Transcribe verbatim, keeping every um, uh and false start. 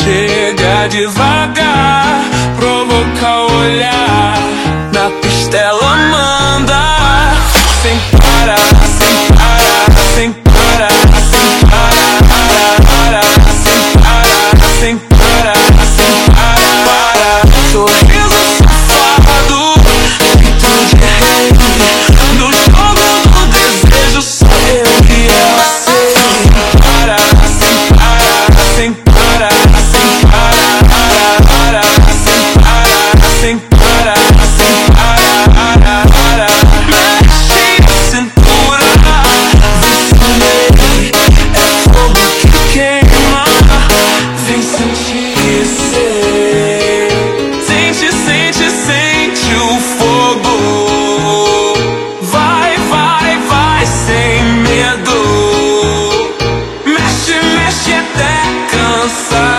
Chega devagar, provoca o olhar, na pista ela manda. Sem parar, sem parar, sem parar, sem parar, para, para, sem parar, sem parar, sem parar, para. Sorriso safado, grito de rei, no jogo do desejo sou eu que ela sei. Sem parar, sem parar, sem parar, sem parar, para, para, sem parar, sem parar, sem parar, para. Mexe a cintura, vem sentir, é fogo que queima, vem sentir, ser. Sente, sente, sente o fogo. Vai, vai, vai sem medo. Mexe, mexe até cansar.